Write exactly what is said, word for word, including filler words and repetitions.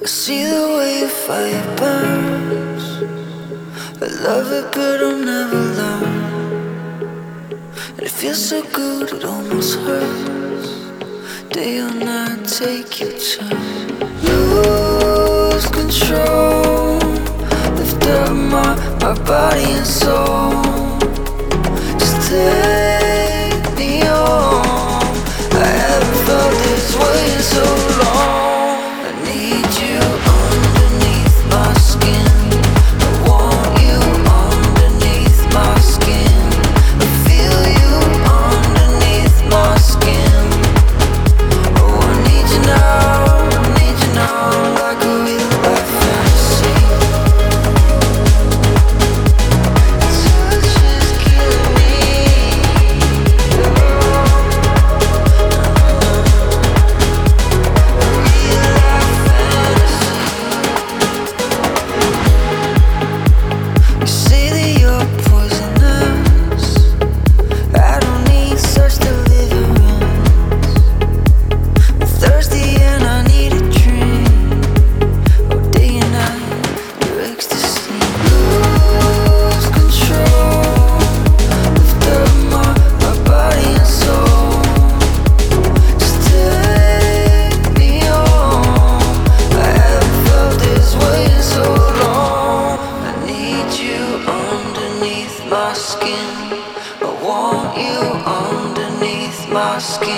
See the way your fire burns. I love it, but I'll never learn. And it feels so good, it almost hurts. Day or night, take your turn. Lose control. Lift up my, my body and soul. Just take me home. I haven't felt this way in so long. I need you underneath my skin. I want you underneath my skin. I feel you underneath my skin. Oh, I need you now, I need you now, like a real life fantasy. Touch is killing me. You say that you're poisonous. I don't need such deliverance. I'm thirsty and I need a drink. Oh, day and night, your ecstasy. Lose control. Lift up my, my body and soul. Just take me home. I haven't felt this way in so long. I need you underneath my skin. I want you underneath my skin.